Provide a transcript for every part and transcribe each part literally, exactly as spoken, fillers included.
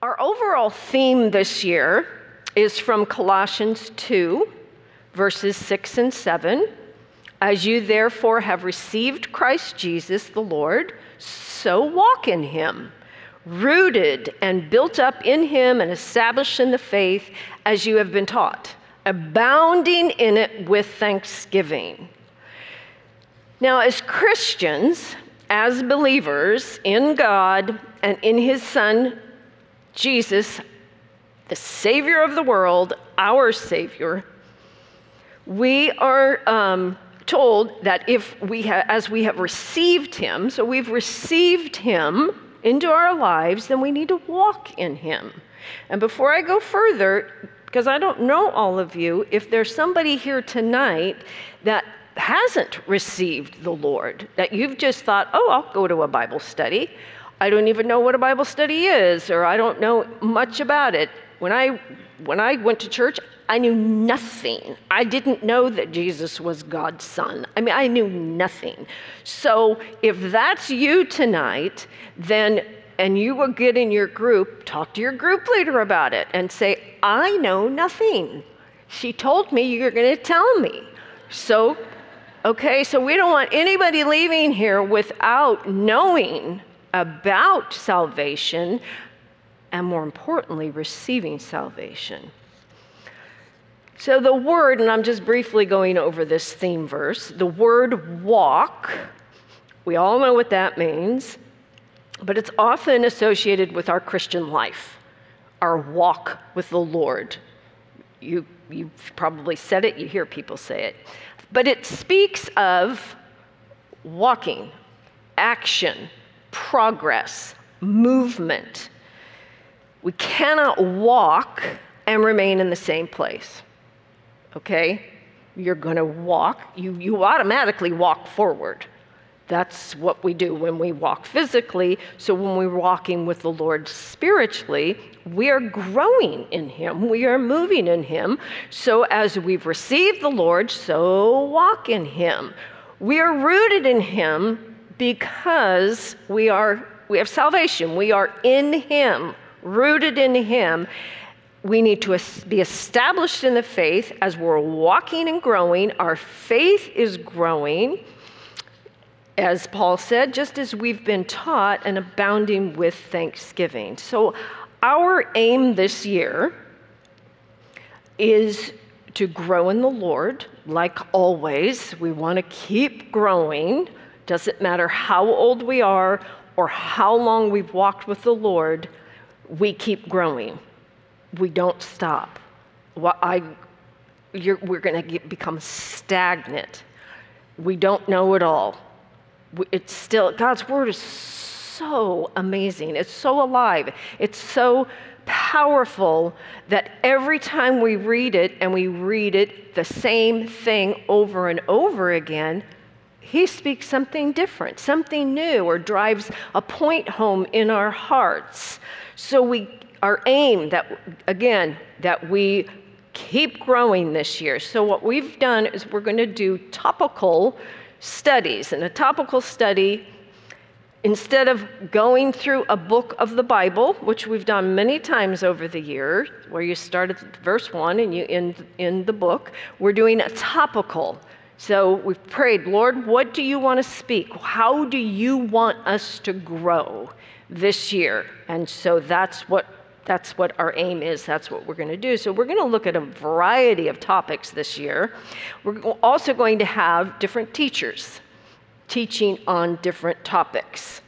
Our overall theme this year is from Colossians two, verses six and seven. As you therefore have received Christ Jesus the Lord, so walk in him, rooted and built up in him and established in the faith as you have been taught, abounding in it with thanksgiving. Now, as Christians, as believers in God and in his Son, Jesus, the Savior of the world, our Savior, we are um, told that if we ha- as we have received him, so we've received him into our lives, then we need to walk in him. And before I go further, because I don't know all of you, if there's somebody here tonight that hasn't received the Lord, that you've just thought, oh, I'll go to a Bible study. I don't even know what a Bible study is, or I don't know much about it. When I when I went to church, I knew nothing. I didn't know that Jesus was God's son. I mean, I knew nothing. So if that's you tonight, then, and you will get in your group, talk to your group leader about it and say, I know nothing. She told me you're going to tell me. So, okay, so we don't want anybody leaving here without knowing about salvation, and more importantly, receiving salvation. So the word, and I'm just briefly going over this theme verse, the word walk, we all know what that means, but it's often associated with our Christian life, our walk with the Lord. You, you've probably said it, you hear people say it. But it speaks of walking, action, progress, movement. We cannot walk and remain in the same place, okay? You're going to walk. You, you automatically walk forward. That's what we do when we walk physically. So when we're walking with the Lord spiritually, we are growing in him. We are moving in him. So as we've received the Lord, so walk in him. We are rooted in him because we are we have salvation. We are in him, rooted in him. We need to be established in the faith as we're walking and growing. Our faith is growing, as Paul said, just as we've been taught, and abounding with thanksgiving. So our aim this year is to grow in the Lord. Like always, we want to keep growing. Doesn't matter how old we are or how long we've walked with the Lord, we keep growing. We don't stop. Well, I, you're, we're going to become stagnant. We don't know it all. It's still, God's word is so amazing. It's so alive. It's so powerful that every time we read it, and we read it the same thing over and over again, he speaks something different, something new, or drives a point home in our hearts. So we, our aim, that again, that we keep growing this year. So what we've done is we're going to do topical studies. And a topical study, instead of going through a book of the Bible, which we've done many times over the years, where you start at verse one and you end in the book, we're doing a topical. So we've prayed, Lord, what do you want to speak? How do you want us to grow this year? And so that's what that's what our aim is. That's what we're going to do. So we're going to look at a variety of topics this year. We're also going to have different teachers teaching on different topics.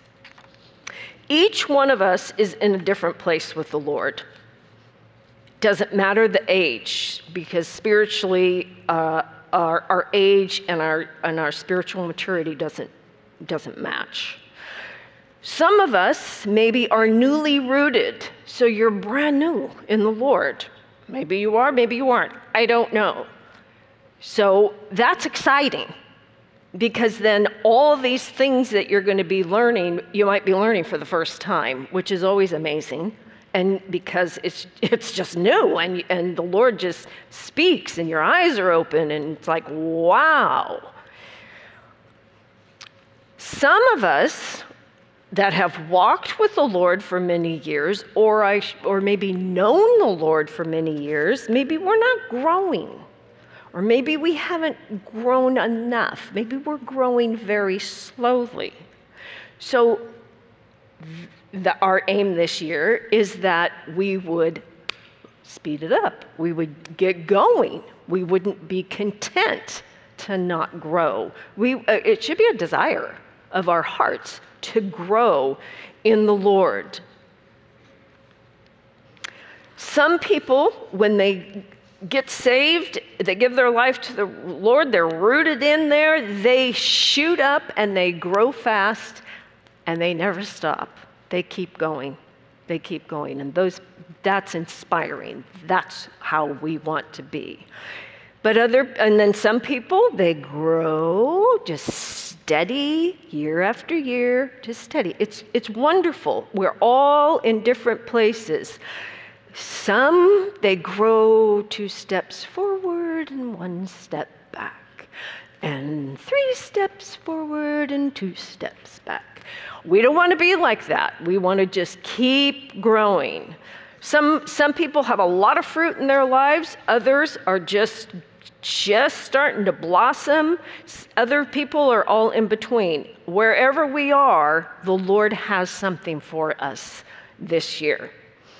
Each one of us is in a different place with the Lord. Doesn't matter the age, because spiritually, uh, our, our age and our and our spiritual maturity doesn't doesn't match. Some of us maybe are newly rooted, so you're brand new in the Lord. Maybe you are, maybe you aren't. I don't know. So that's exciting, because then all of these things that you're going to be learning, you might be learning for the first time, which is always amazing. And because it's it's just new, and and the Lord just speaks, and your eyes are open, and it's like, wow. Some of us that have walked with the Lord for many years, or I, or maybe known the Lord for many years, maybe we're not growing, or maybe we haven't grown enough. Maybe we're growing very slowly. So the, our aim this year is that we would speed it up. We would get going. We wouldn't be content to not grow. We, uh, it should be a desire of our hearts to grow in the Lord. Some people, when they get saved, they give their life to the Lord, they're rooted in there, they shoot up and they grow fast and they never stop. They keep going. They keep going. And those that's inspiring. That's how we want to be. But other, and then some people, they grow just steady year after year, just steady. It's, it's wonderful. We're all in different places. Some, they grow two steps forward and one step back, and three steps forward and two steps back. We don't want to be like that. We want to just keep growing. Some, some people have a lot of fruit in their lives. Others are just, just starting to blossom. Other people are all in between. Wherever we are, the Lord has something for us this year.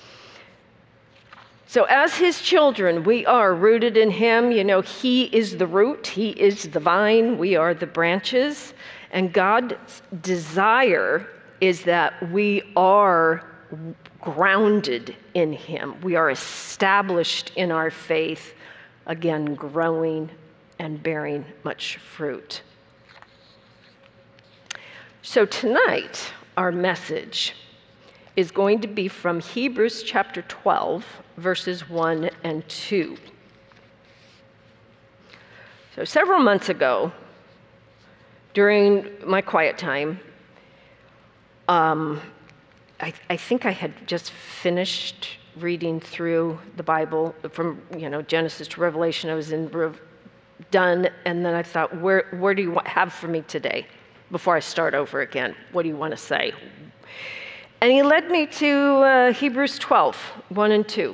So as his children, we are rooted in him. You know, he is the root. He is the vine. We are the branches. And God's desire is that we are grounded in him. We are established in our faith, again, growing and bearing much fruit. So tonight, our message is going to be from Hebrews chapter twelve, verses one and two. So several months ago, during my quiet time, um, I, I think I had just finished reading through the Bible from, you know, Genesis to Revelation. I was in done, and then I thought, where where do you want, have for me today? Before I start over again, what do you want to say? And he led me to uh, Hebrews twelve, one and two.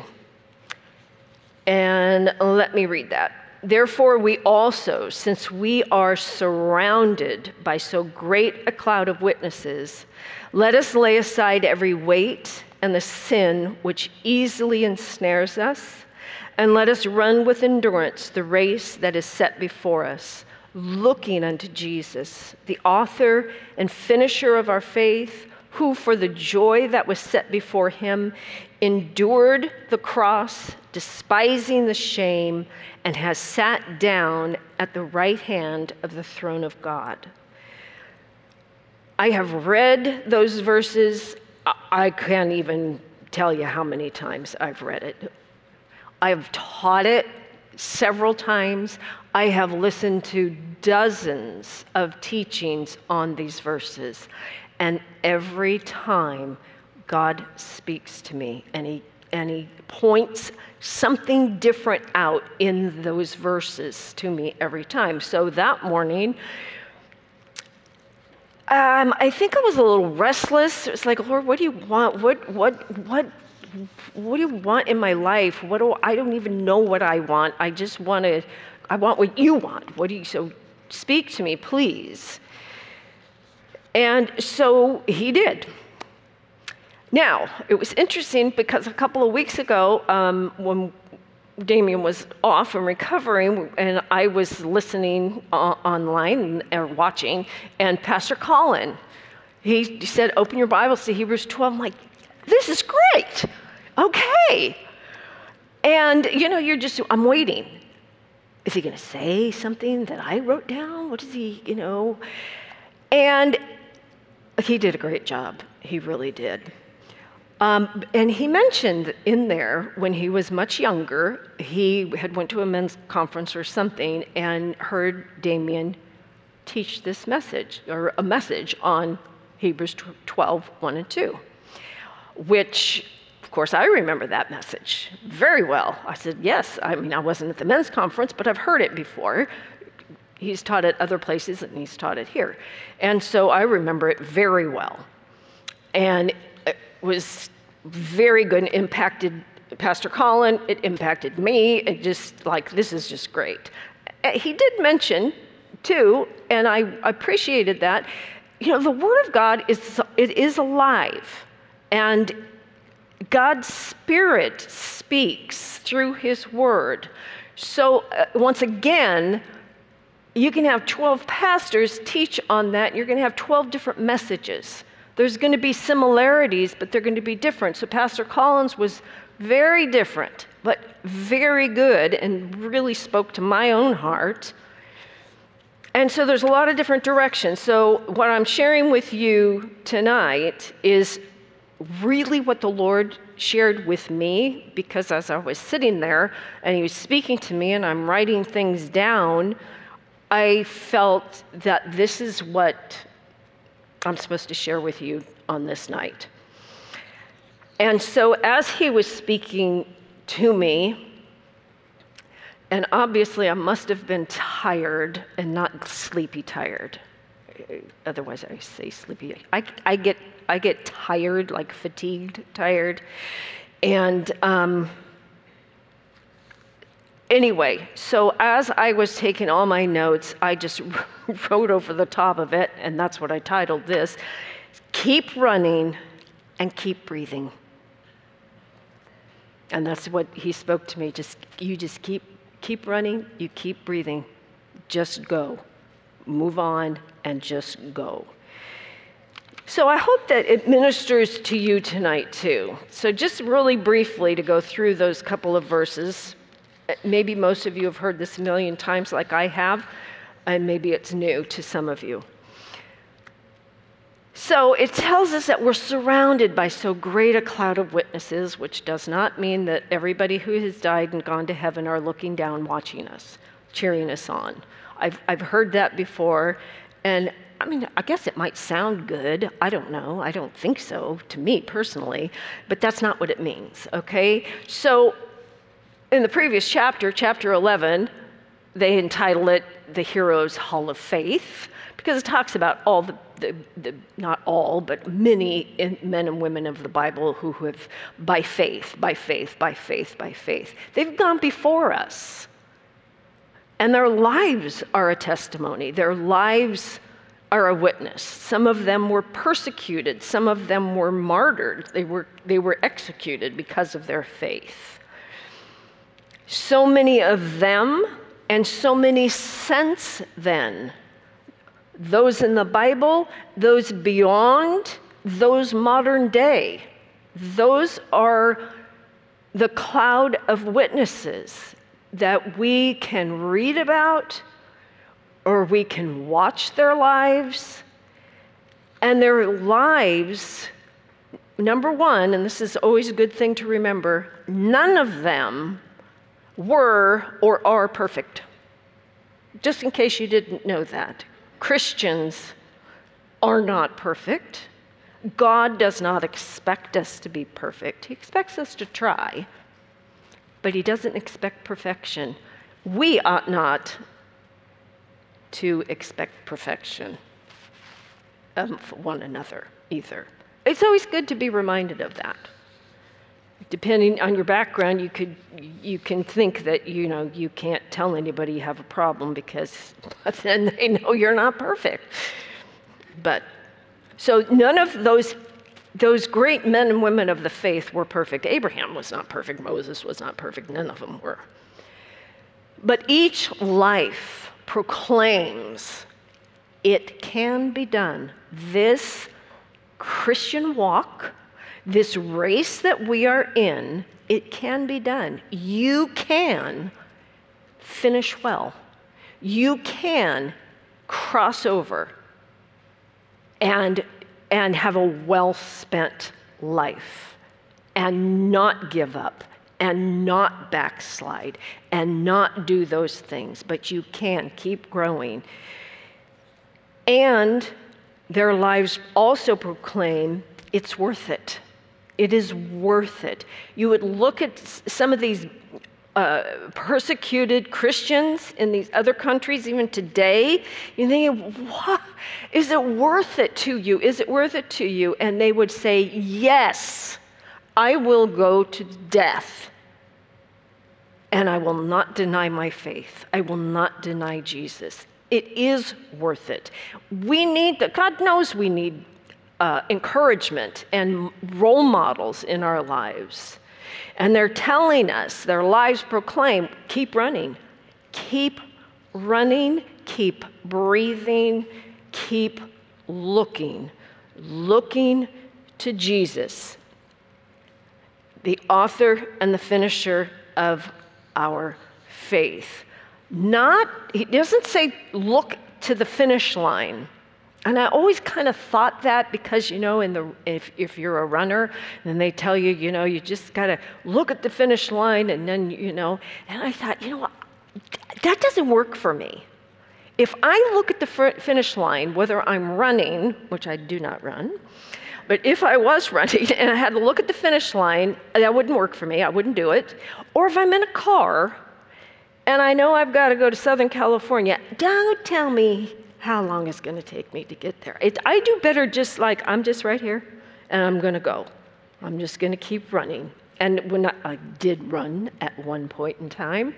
And let me read that. Therefore, we also, since we are surrounded by so great a cloud of witnesses, let us lay aside every weight and the sin which easily ensnares us, and let us run with endurance the race that is set before us, looking unto Jesus, the author and finisher of our faith, who for the joy that was set before him endured the cross, despising the shame, and has sat down at the right hand of the throne of God. I have read those verses. I can't even tell you how many times I've read it. I've taught it several times. I have listened to dozens of teachings on these verses. And every time God speaks to me and he, and he points something different out in those verses to me every time. So that morning, um, I think I was a little restless. It was like, Lord, what do you want? What, what, what, what do you want in my life? What do I don't even know what I want. I just want to. I want what you want. What do you? So speak to me, please. And so he did. Now, it was interesting because a couple of weeks ago, um, when Damien was off and recovering, and I was listening uh, online or watching, and Pastor Colin, he said, open your Bibles to Hebrews twelve. I'm like, this is great. Okay. And, you know, you're just, I'm waiting. Is he going to say something that I wrote down? What is he, you know? And he did a great job. He really did. Um, and he mentioned in there, when he was much younger, he had went to a men's conference or something and heard Damien teach this message, or a message on Hebrews twelve, one and two, which, of course, I remember that message very well. I said, yes, I mean, I wasn't at the men's conference, but I've heard it before. He's taught it other places, and he's taught it here. And so I remember it very well. And it was very good and impacted Pastor Colin. It impacted me. It just like, this is just great. He did mention, too, and I appreciated that, you know, the Word of God is, it is alive. And God's Spirit speaks through His Word. So uh, once again, you can have twelve pastors teach on that, and you're going to have twelve different messages. There's going to be similarities, but they're going to be different. So Pastor Collins was very different, but very good, and really spoke to my own heart. And so there's a lot of different directions. So what I'm sharing with you tonight is really what the Lord shared with me, because as I was sitting there and He was speaking to me and I'm writing things down, I felt that this is what I'm supposed to share with you on this night. And so as He was speaking to me, and obviously I must have been tired and not sleepy tired. Otherwise I say sleepy. I, I get I get tired, like fatigued tired. And um, anyway, so as I was taking all my notes, I just wrote over the top of it, and that's what I titled this, Keep Running and Keep Breathing. And that's what He spoke to me. Just you just keep keep running, you keep breathing. Just go. Move on and just go. So I hope that it ministers to you tonight too. So just really briefly to go through those couple of verses. Maybe most of you have heard this a million times like I have, and maybe it's new to some of you. So it tells us that we're surrounded by so great a cloud of witnesses, which does not mean that everybody who has died and gone to heaven are looking down, watching us, cheering us on. I've I've heard that before, and I mean, I guess it might sound good. I don't know. I don't think so, to me personally, but that's not what it means, okay? So in the previous chapter, chapter eleven, they entitle it The Heroes' Hall of Faith, because it talks about all the, the, the not all, but many in, men and women of the Bible who have, by faith, by faith, by faith, by faith, they've gone before us. And their lives are a testimony. Their lives are a witness. Some of them were persecuted. Some of them were martyred. They were, they were executed because of their faith. So many of them, and so many since then, those in the Bible, those beyond, those modern day, those are the cloud of witnesses that we can read about, or we can watch their lives. And their lives, number one, and this is always a good thing to remember, none of them were or are perfect. Just in case you didn't know that. Christians are not perfect. God does not expect us to be perfect. He expects us to try, but He doesn't expect perfection. We ought not to expect perfection of one another either. It's always good to be reminded of that. Depending on your background, you could you can think that you know you can't tell anybody you have a problem because then they know you're not perfect. But so none of those those great men and women of the faith were perfect. Abraham was not perfect. Moses was not perfect. None of them were. But each life proclaims it can be done. This Christian walk, this race that we are in, it can be done. You can finish well. You can cross over and, and have a well-spent life and not give up and not backslide and not do those things, but you can keep growing. And their lives also proclaim it's worth it. It is worth it. You would look at some of these uh, persecuted Christians in these other countries, even today, you think, what? Is it worth it to you? Is it worth it to you? And they would say, yes, I will go to death. And I will not deny my faith. I will not deny Jesus. It is worth it. We need, the, God knows we need uh, encouragement and role models in our lives. And they're telling us, their lives proclaim, keep running, keep running, keep breathing, keep looking, looking to Jesus, the author and the finisher of our faith. Not, he doesn't say look to the finish line. And I always kind of thought that because, you know, in the if, if you're a runner, then they tell you, you know, you just got to look at the finish line and then, you know. And I thought, you know what, that doesn't work for me. If I look at the finish line, whether I'm running, which I do not run, but if I was running and I had to look at the finish line, that wouldn't work for me. I wouldn't do it. Or if I'm in a car and I know I've got to go to Southern California, don't tell me how long it's going to take me to get there. It, I do better just like, I'm just right here, and I'm going to go. I'm just going to keep running. And when I, I did run at one point in time,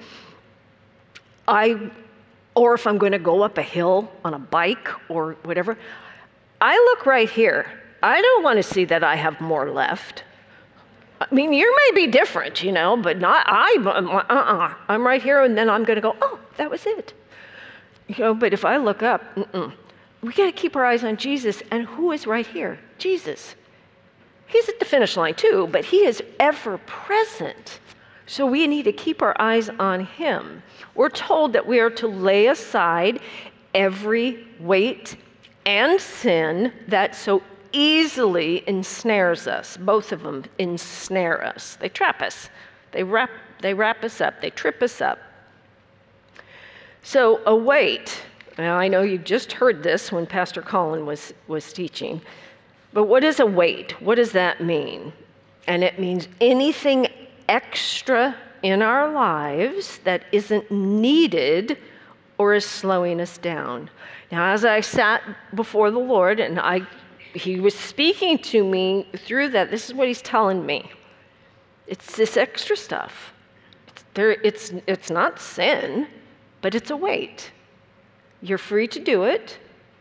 I, or if I'm going to go up a hill on a bike or whatever, I look right here. I don't want to see that I have more left. I mean, you may be different, you know, but not I. Uh-uh. I'm right here, and then I'm going to go, oh, that was it. You know, but if I look up, mm-mm. we got to keep our eyes on Jesus. And who is right here? Jesus. He's at the finish line too, but he is ever present. So we need to keep our eyes on him. We're told that we are to lay aside every weight and sin that so easily ensnares us. Both of them ensnare us. They trap us. They wrap, they wrap us up. They trip us up. So a weight, now I know you just heard this when Pastor Colin was, was teaching, but what is a weight? What does that mean? And it means anything extra in our lives that isn't needed or is slowing us down. Now, as I sat before the Lord and I, he was speaking to me through that, this is what he's telling me. It's this extra stuff. It's, there, it's, it's not sin. But it's a weight. You're free to do it.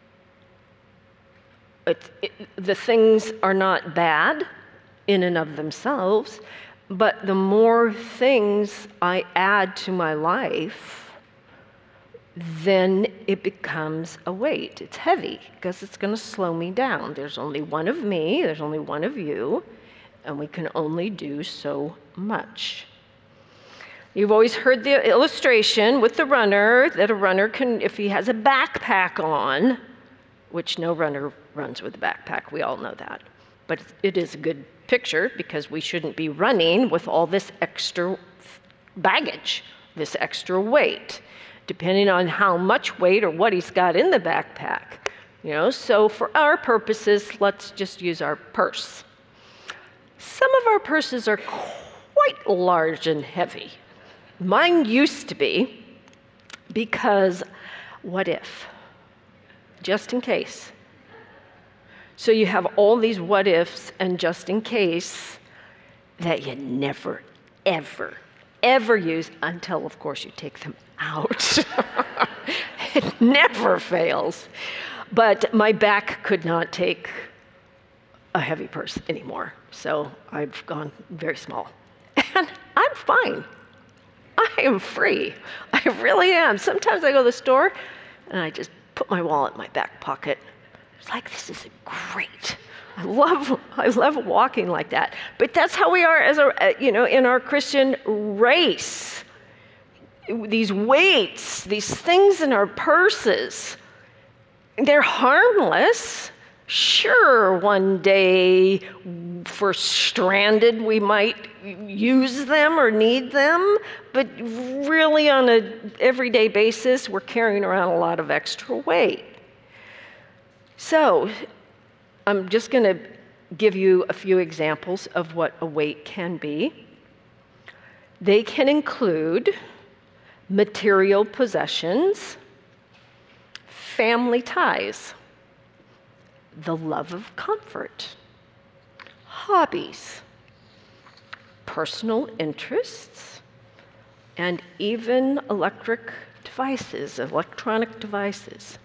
It, it. The things are not bad in and of themselves, but the more things I add to my life, then it becomes a weight. It's heavy because it's going to slow me down. There's only one of me, there's only one of you, and we can only do so much. You've always heard the illustration with the runner, that a runner can, if he has a backpack on, which no runner runs with a backpack, we all know that. But it is a good picture because we shouldn't be running with all this extra baggage, this extra weight, depending on how much weight or what he's got in the backpack. You know, so for our purposes, let's just use our purse. Some of our purses are quite large and heavy. Mine used to be, because what if? Just in case. So you have all these what ifs and just in case that you never, ever, ever use until, of course, you take them out. It never fails. But my back could not take a heavy purse anymore, so I've gone very small. And I'm fine. I am free. I really am. Sometimes I go to the store and I just put my wallet in my back pocket. It's like, this is great. I love, I love walking like that. But that's how we are as a, you know, in our Christian race. These weights, these things in our purses, they're harmless. Sure, one day for stranded, we might use them or need them, but really on an everyday basis, we're carrying around a lot of extra weight. So I'm just going to give you a few examples of what a weight can be. They can include material possessions, family ties, the love of comfort, hobbies, personal interests, and even electric devices, electronic devices.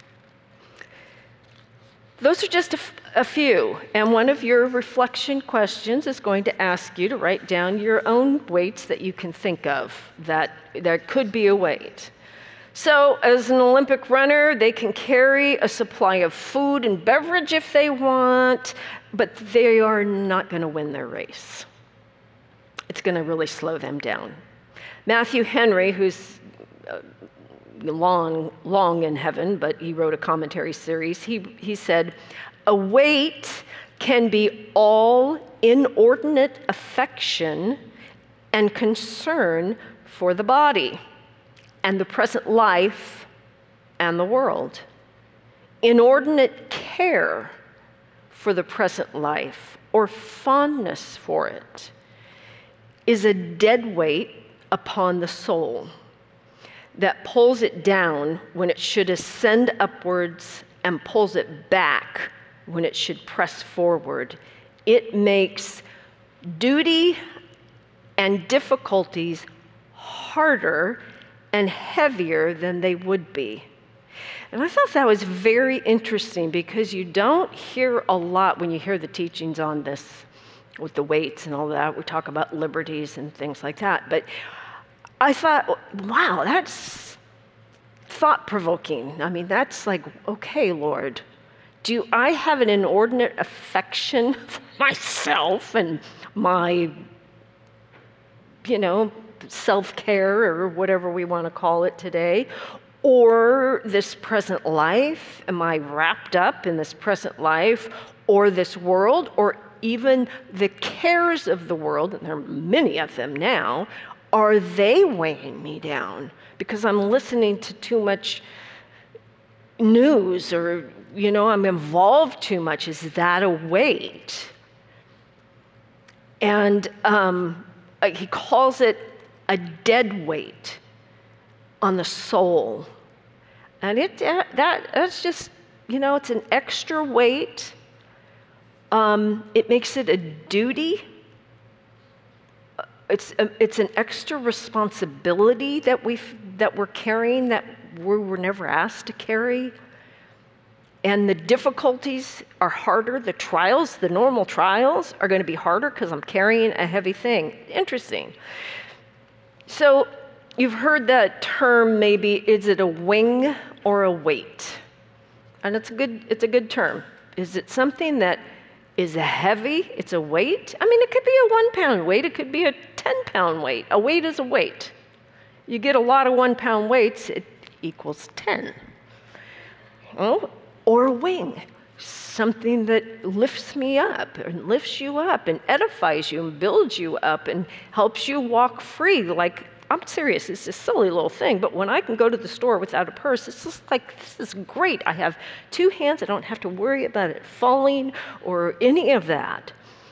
Those are just a, f- a few, and one of your reflection questions is going to ask you to write down your own weights that you can think of, that there could be a weight. So, as an Olympic runner, they can carry a supply of food and beverage if they want, but they are not going to win their race. It's going to really slow them down. Matthew Henry, who's uh, long, long in heaven, but he wrote a commentary series. He, he said, a weight can be all inordinate affection and concern for the body and the present life and the world. Inordinate care for the present life or fondness for it is a dead weight upon the soul that pulls it down when it should ascend upwards and pulls it back when it should press forward. It makes duty and difficulties harder and heavier than they would be. And I thought that was very interesting because you don't hear a lot when you hear the teachings on this with the weights and all that. We talk about liberties and things like that. But I thought, wow, that's thought-provoking. I mean, that's like, okay, Lord, do I have an inordinate affection for myself and my, you know, self-care or whatever we want to call it today? Or this present life? Am I wrapped up in this present life or this world or even the cares of the world, and there are many of them now? Are they weighing me down because I'm listening to too much news or, you know, I'm involved too much? Is that a weight? And um, he calls it a dead weight on the soul. And it that that's just, you know, it's an extra weight. Um, it makes it a duty. It's a, it's an extra responsibility that we that we're carrying that we were never asked to carry. And the difficulties are harder. The trials, the normal trials, are going to be harder because I'm carrying a heavy thing. Interesting. So you've heard that term maybe, is it a wing or a weight? And it's a good it's a good term. Is it something that is heavy? It's a weight? I mean, it could be a one-pound weight. It could be a ten-pound weight. A weight is a weight. You get a lot of one-pound weights, it equals ten. Oh, or a wing, something that lifts me up and lifts you up and edifies you and builds you up and helps you walk free. Like, I'm serious, it's a silly little thing, but when I can go to the store without a purse, it's just like, this is great. I have two hands, I don't have to worry about it falling or any of that.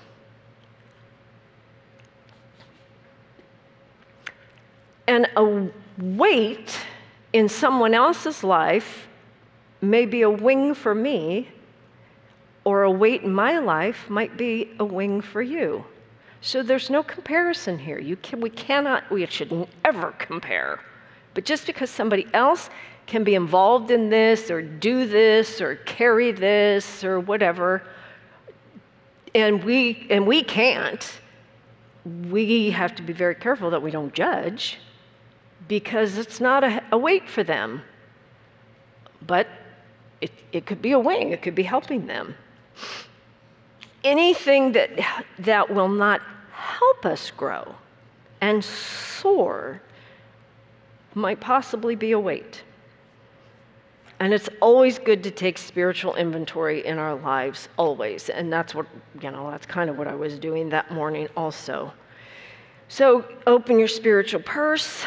And a weight in someone else's life may be a wing for me, or a weight in my life might be a wing for you. So there's no comparison here. You can, we cannot, we should never compare. But just because somebody else can be involved in this or do this or carry this or whatever, and we and we can't, we have to be very careful that we don't judge, because it's not a, a weight for them. But it, it could be a wing. It could be helping them. Anything that that will not help us grow and soar might possibly be a weight. And it's always good to take spiritual inventory in our lives, always. And that's what, you know, that's kind of what I was doing that morning also. So open your spiritual purse.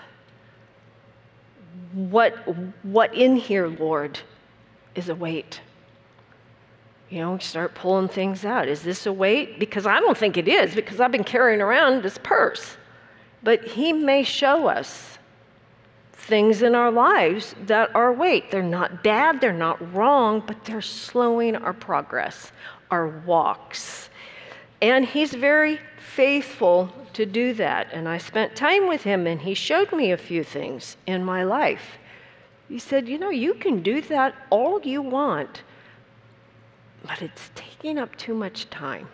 What, what in here, Lord, is a weight? You know, start pulling things out. Is this a weight? Because I don't think it is, because I've been carrying around this purse. But he may show us things in our lives that are, wait, they're not bad, they're not wrong, but they're slowing our progress, our walks. And he's very faithful to do that. And I spent time with him, and he showed me a few things in my life. He said, you know, you can do that all you want, but it's taking up too much time.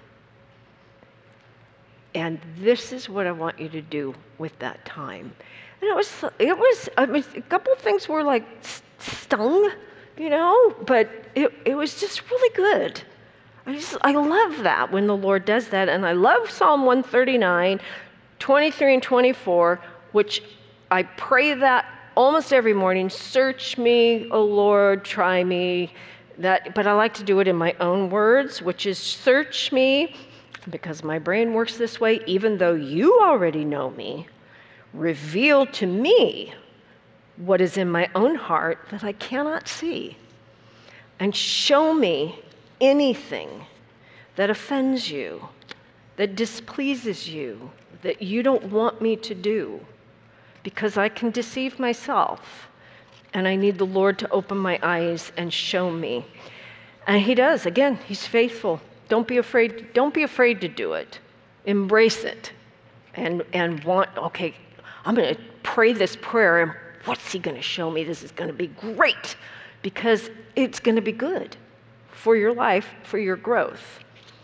And this is what I want you to do with that time. And it was, it was, I mean, a couple of things were like stung, you know, but it, it was just really good. I just, I love that when the Lord does that. And I love Psalm one thirty-nine, twenty-three and twenty-four, which I pray that almost every morning. Search me, O Lord, try me. That, but I like to do it in my own words, which is search me, because my brain works this way, even though you already know me. Reveal to me what is in my own heart that I cannot see. And show me anything that offends you, that displeases you, that you don't want me to do, because I can deceive myself, and I need the Lord to open my eyes and show me. And he does. Again, he's faithful. Don't be afraid. Don't be afraid to do it. Embrace it, and and want. Okay, I'm going to pray this prayer, and what's he going to show me? This is going to be great, because it's going to be good for your life, for your growth.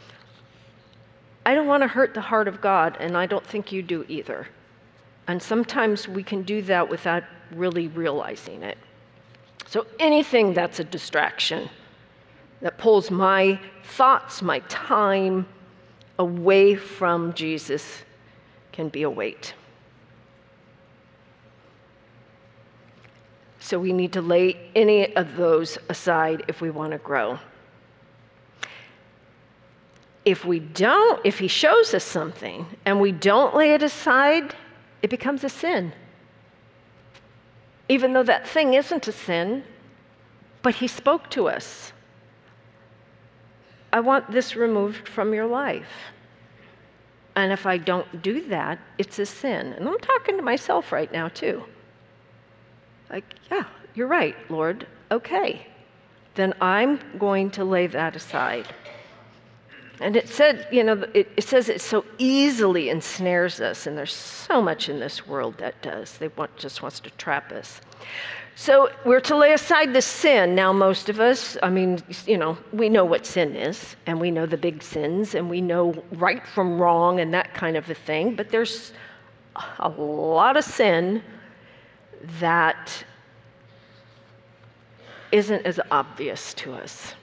I don't want to hurt the heart of God, and I don't think you do either. And sometimes we can do that without really realizing it. So anything that's a distraction, that pulls my thoughts, my time away from Jesus, can be a weight. So we need to lay any of those aside if we want to grow. If we don't, if he shows us something and we don't lay it aside, it becomes a sin. Even though that thing isn't a sin, but he spoke to us. I want this removed from your life. And if I don't do that, it's a sin. And I'm talking to myself right now, too. Like, yeah, you're right, Lord. Okay. Then I'm going to lay that aside. And it said, you know, it, it says it so easily ensnares us, and there's so much in this world that does. They want, just wants to trap us. So we're to lay aside the sin. Now, most of us, I mean, you know, we know what sin is, and we know the big sins, and we know right from wrong and that kind of a thing, but there's a lot of sin that isn't as obvious to us.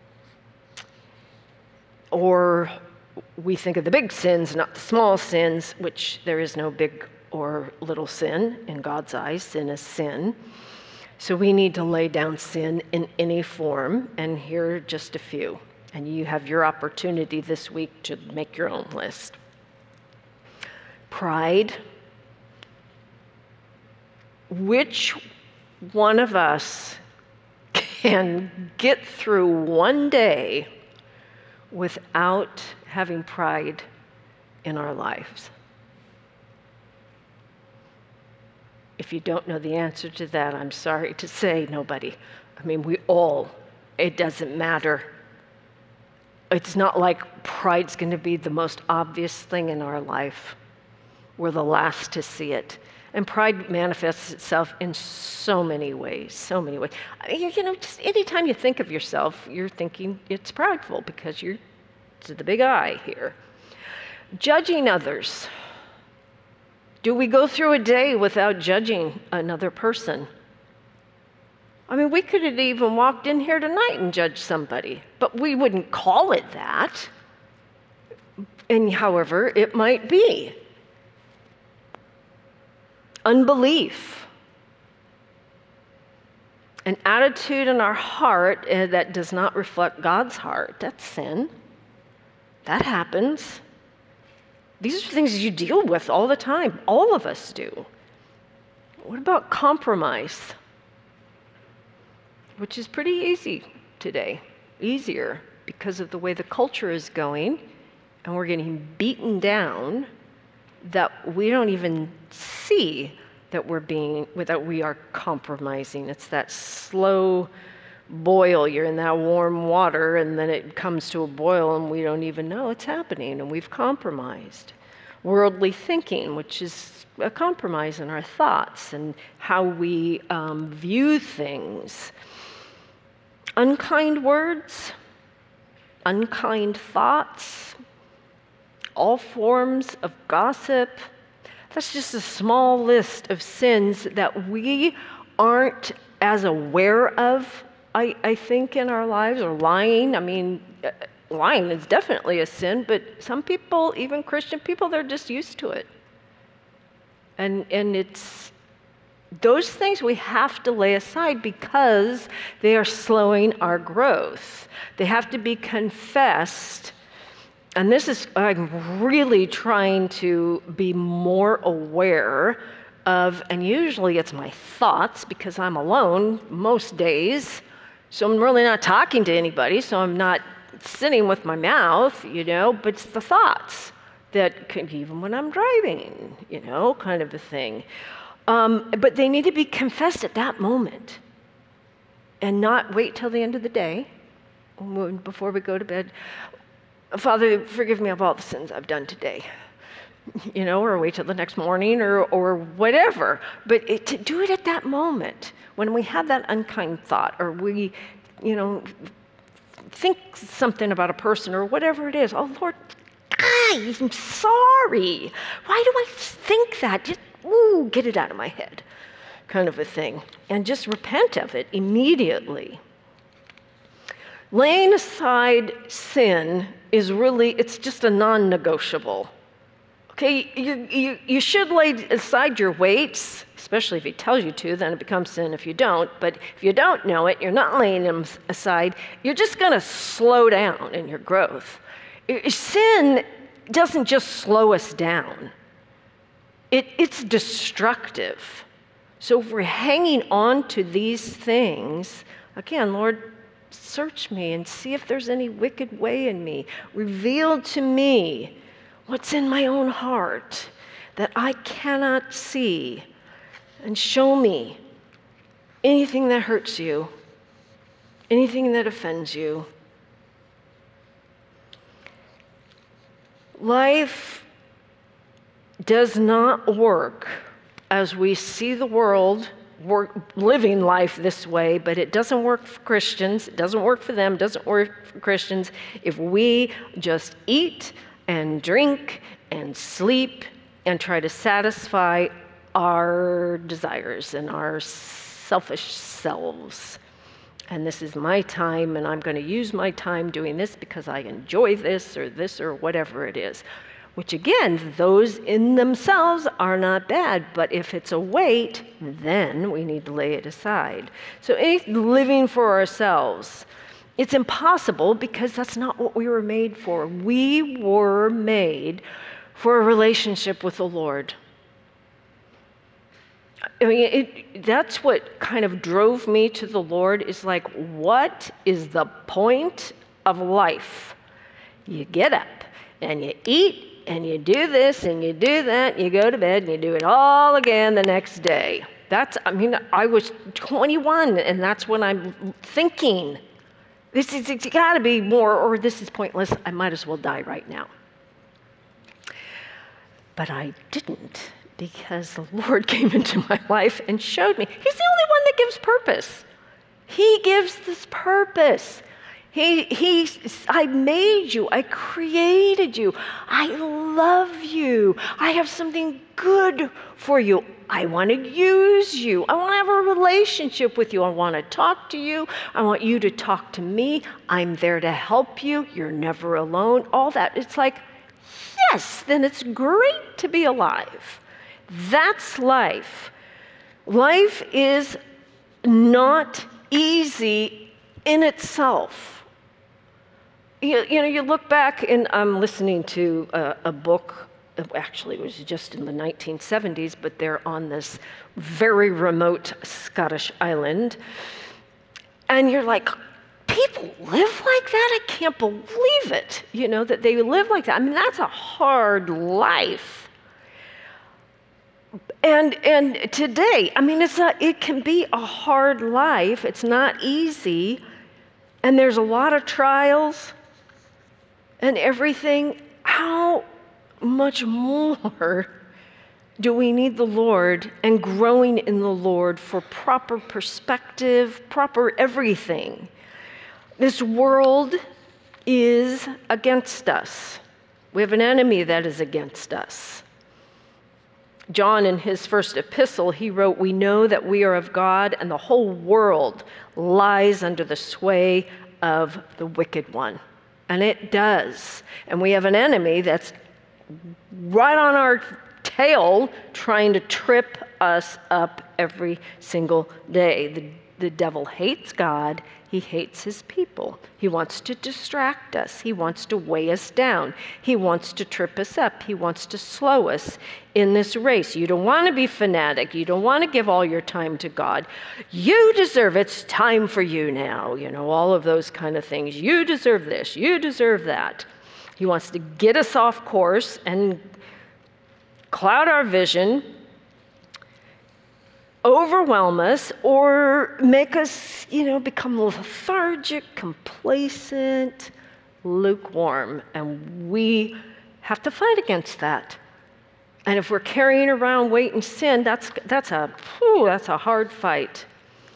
Or we think of the big sins, not the small sins, which there is no big or little sin in God's eyes. Sin is sin. So we need to lay down sin in any form, and here are just a few. And you have your opportunity this week to make your own list. Pride. Which one of us can get through one day without having pride in our lives? If you don't know the answer to that, I'm sorry to say, nobody. I mean, we all, it doesn't matter. It's not like pride's going to be the most obvious thing in our life. We're the last to see it. And pride manifests itself in so many ways, so many ways. I mean, you know, just anytime you think of yourself, you're thinking it's prideful because you're to the big I here. Judging others. Do we go through a day without judging another person? I mean, we could have even walked in here tonight and judged somebody, but we wouldn't call it that. And however, it might be. Unbelief. An attitude in our heart uh, that does not reflect God's heart. That's sin. That happens. These are things you deal with all the time. All of us do. What about compromise? Which is pretty easy today. Easier because of the way the culture is going, and we're getting beaten down that we don't even see that we're being, that we are compromising. It's that slow boil. You're in that warm water, and then it comes to a boil, and we don't even know it's happening, and we've compromised. Worldly thinking, which is a compromise in our thoughts and how we um, view things. Unkind words, unkind thoughts, all forms of gossip. That's just a small list of sins that we aren't as aware of, I, I think, in our lives. Or lying. I mean, lying is definitely a sin, but some people, even Christian people, they're just used to it. And and it's those things we have to lay aside because they are slowing our growth. They have to be confessed. And this is, I'm really trying to be more aware of, and usually it's my thoughts because I'm alone most days. So I'm really not talking to anybody, so I'm not sitting with my mouth, you know, but it's the thoughts that can, even when I'm driving, you know, kind of a thing. Um, but they need to be confessed at that moment and not wait till the end of the day before we go to bed. Father, forgive me of all the sins I've done today, you know, or wait till the next morning or, or whatever. But it, to do it at that moment when we have that unkind thought or we, you know, think something about a person or whatever it is. Oh, Lord, I'm sorry. Why do I think that? Just, ooh, get it out of my head, kind of a thing. And just repent of it immediately. Laying aside sin is really, it's just a non-negotiable. Okay, you, you, you should lay aside your weights, especially if he tells you to, then it becomes sin if you don't. But if you don't know it, you're not laying them aside, you're just going to slow down in your growth. Sin doesn't just slow us down. It, it's destructive. So if we're hanging on to these things, again, Lord, search me and see if there's any wicked way in me. Reveal to me what's in my own heart that I cannot see, and show me anything that hurts you, anything that offends you. Life does not work as we see the world work, living life this way, but it doesn't work for Christians. It doesn't work for them. It doesn't work for Christians if we just eat and drink and sleep and try to satisfy our desires and our selfish selves. And this is my time, and I'm going to use my time doing this because I enjoy this or this or whatever it is. Which again, those in themselves are not bad, but if it's a weight, then we need to lay it aside. So living for ourselves, it's impossible because that's not what we were made for. We were made for a relationship with the Lord. I mean, it, that's what kind of drove me to the Lord, is like, what is the point of life? You get up and you eat and you do this and you do that, and you go to bed and you do it all again the next day. That's, I mean, I was twenty-one and that's when I'm thinking, this is, it's gotta be more, or this is pointless, I might as well die right now. But I didn't, because the Lord came into my life and showed me. He's the only one that gives purpose. He gives this purpose. He, he, I made you. I created you. I love you. I have something good for you. I want to use you. I want to have a relationship with you. I want to talk to you. I want you to talk to me. I'm there to help you. You're never alone. All that. It's like, yes, then it's great to be alive. That's life. Life is not easy in itself. You, you know, you look back, and I'm listening to a, a book, actually it was just in the nineteen seventies, but they're on this very remote Scottish island. And you're like, people live like that? I can't believe it, you know, that they live like that. I mean, that's a hard life. And and today, I mean, it's a, it can be a hard life. It's not easy. And there's a lot of trials and everything. How much more do we need the Lord and growing in the Lord for proper perspective, proper everything? This world is against us. We have an enemy that is against us. John, in his first epistle, he wrote, "We know that we are of God, and the whole world lies under the sway of the wicked one." And it does. And we have an enemy that's right on our tail, trying to trip us up every single day. The, the devil hates God. He hates his people. He wants to distract us. He wants to weigh us down. He wants to trip us up. He wants to slow us in this race. You don't want to be fanatic. You don't want to give all your time to God. You deserve it. It's time for you now. You know, all of those kind of things. You deserve this. You deserve that. He wants to get us off course and cloud our vision, overwhelm us, or make us, you know, become lethargic, complacent, lukewarm. And we have to fight against that. And if we're carrying around weight and sin, that's that's a whew, that's a hard fight.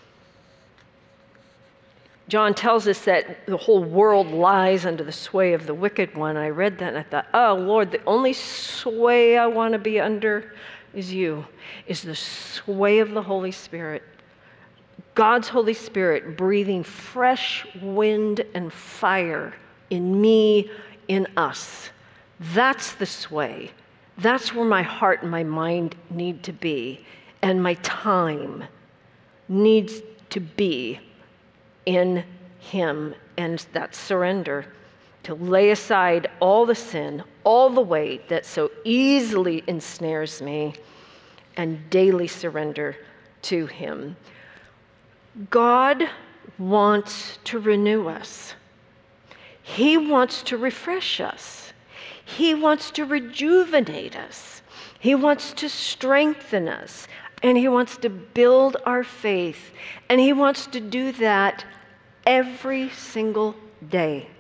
John tells us that the whole world lies under the sway of the wicked one. I read that and I thought, oh, Lord, the only sway I want to be under is you, is the sway of the Holy Spirit. God's Holy Spirit breathing fresh wind and fire in me, in us. That's the sway. That's where my heart and my mind need to be, and my time needs to be in him, and that surrender, to lay aside all the sin, all the weight that so easily ensnares me, and daily surrender to him. God wants to renew us. He wants to refresh us. He wants to rejuvenate us. He wants to strengthen us. And he wants to build our faith. And he wants to do that every single day.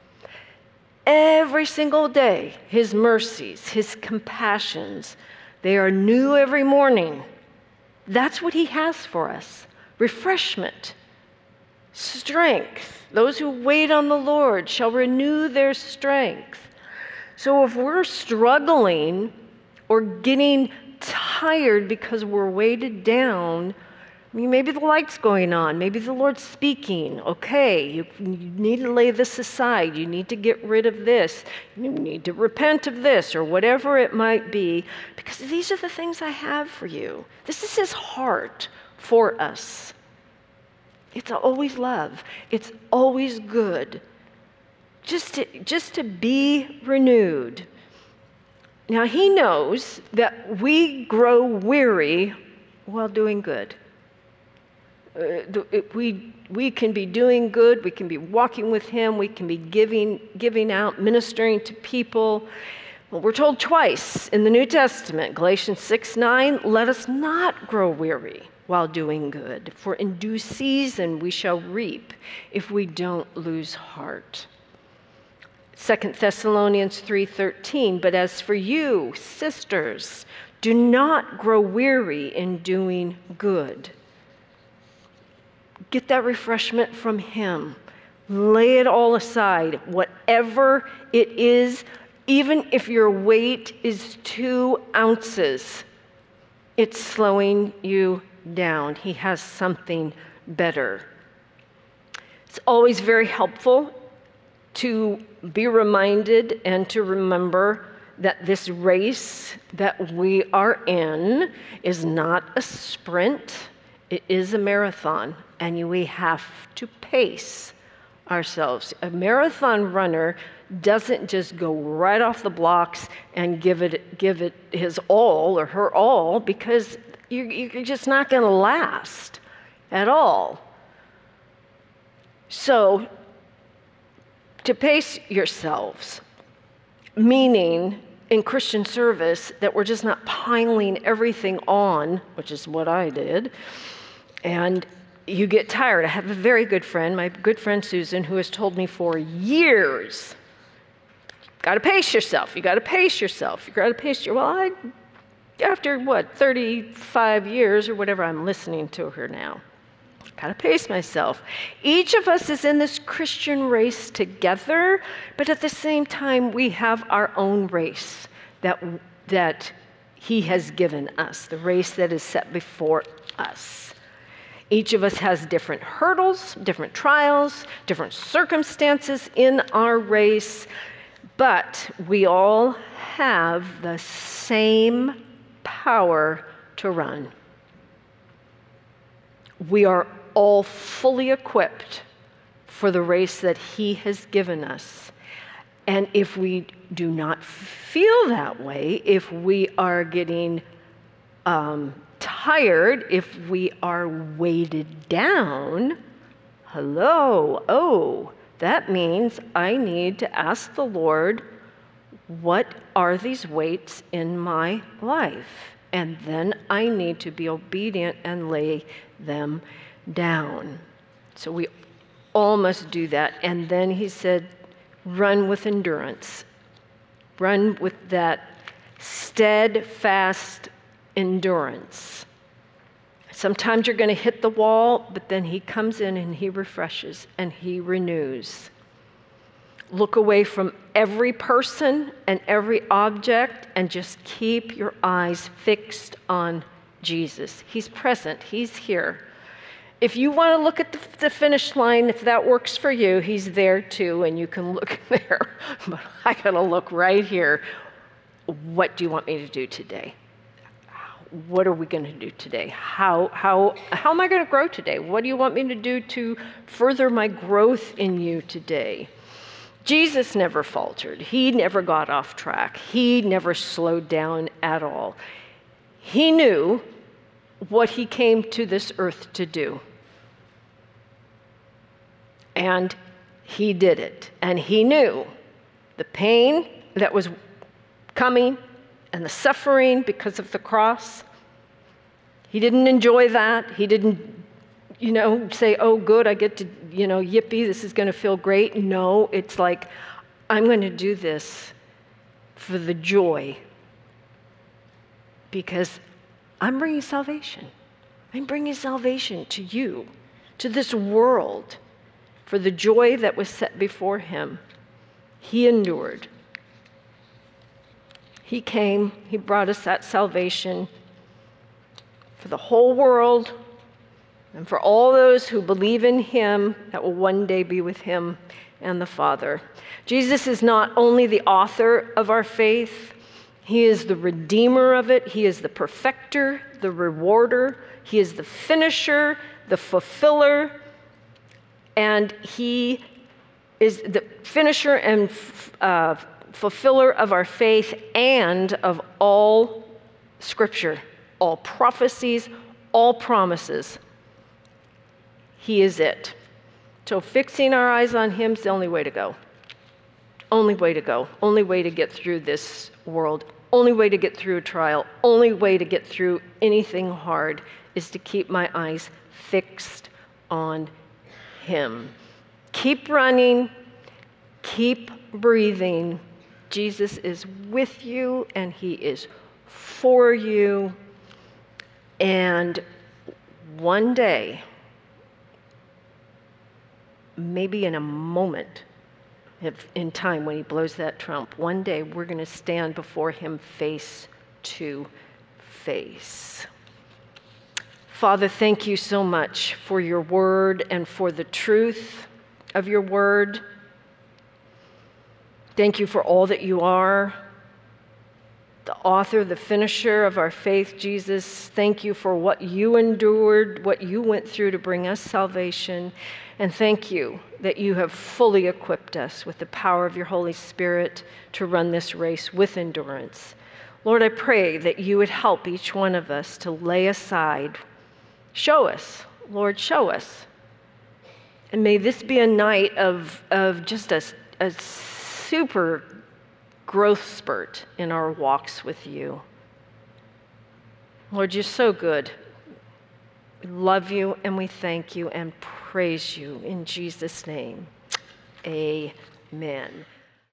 Every single day, his mercies, his compassions, they are new every morning. That's what he has for us. Refreshment, strength. Those who wait on the Lord shall renew their strength. So if we're struggling or getting tired because we're weighted down, I mean, maybe the light's going on. Maybe the Lord's speaking. Okay, you, you need to lay this aside. You need to get rid of this. You need to repent of this, or whatever it might be, because these are the things I have for you. This is his heart for us. It's always love. It's always good. Just to, just to be renewed. Now, he knows that we grow weary while doing good. Uh, we we can be doing good, we can be walking with him, we can be giving giving out, ministering to people. Well, we're told twice in the New Testament, Galatians six nine, let us not grow weary while doing good, for in due season we shall reap if we don't lose heart. Second Thessalonians three thirteen, but as for you, sisters, do not grow weary in doing good. Get that refreshment from him. Lay it all aside, whatever it is, even if your weight is two ounces, it's slowing you down. He has something better. It's always very helpful to be reminded and to remember that this race that we are in is not a sprint, it is a marathon, and we have to pace ourselves. A marathon runner doesn't just go right off the blocks and give it give it his all or her all, because you're, you're just not going to last at all. So, to pace yourselves, meaning in Christian service that we're just not piling everything on, which is what I did, and you get tired. I have a very good friend, my good friend Susan, who has told me for years, you got to pace yourself, you got to pace yourself, you got to pace your, well, I, after what, thirty-five years or whatever, I'm listening to her now. Got to pace myself. Each of us is in this Christian race together, but at the same time, we have our own race that, that He has given us, the race that is set before us. Each of us has different hurdles, different trials, different circumstances in our race, but we all have the same power to run. We are all fully equipped for the race that He has given us. And if we do not feel that way, if we are getting um, tired, if we are weighted down, hello, oh, that means I need to ask the Lord, what are these weights in my life? And then I need to be obedient and lay them down. So we all must do that. And then He said, run with endurance. Run with that steadfast endurance. Sometimes you're going to hit the wall, but then He comes in and He refreshes and He renews. Look away from every person and every object and just keep your eyes fixed on Jesus. He's present. He's here. If you want to look at the, the finish line, if that works for you, He's there too, and you can look there. But I got to look right here. What do you want me to do today? What are we going to do today? How, how, how am I going to grow today? What do you want me to do to further my growth in you today? Jesus never faltered. He never got off track. He never slowed down at all. He knew what He came to this earth to do. And He did it. And He knew the pain that was coming and the suffering because of the cross. He didn't enjoy that. He didn't, you know, say, oh, good, I get to, you know, yippee, this is going to feel great. No, it's like, I'm going to do this for the joy, because I'm bringing salvation. I'm bringing salvation to you, to this world, for the joy that was set before Him. He endured. He came, He brought us that salvation for the whole world and for all those who believe in Him that will one day be with Him and the Father. Jesus is not only the author of our faith, He is the redeemer of it. He is the perfecter, the rewarder. He is the finisher, the fulfiller, and He is the finisher and uh, fulfiller of our faith and of all Scripture, all prophecies, all promises. He is it. So fixing our eyes on Him is the only way to go. Only way to go. Only way to get through this world. Only way to get through a trial. Only way to get through anything hard is to keep my eyes fixed on Him. Keep running. Keep breathing. Jesus is with you and He is for you. And one day, maybe in a moment if, in time when He blows that trump, one day we're going to stand before Him face to face. Father, thank You so much for Your word and for the truth of Your word. Thank You for all that You are, the author, the finisher of our faith, Jesus. Thank You for what You endured, what You went through to bring us salvation. And thank You that You have fully equipped us with the power of Your Holy Spirit to run this race with endurance. Lord, I pray that You would help each one of us to lay aside. Show us, Lord, show us. And may this be a night of, of just a, a super growth spurt in our walks with you. Lord, you're so good. We love you and we thank you and praise you in Jesus' name. Amen.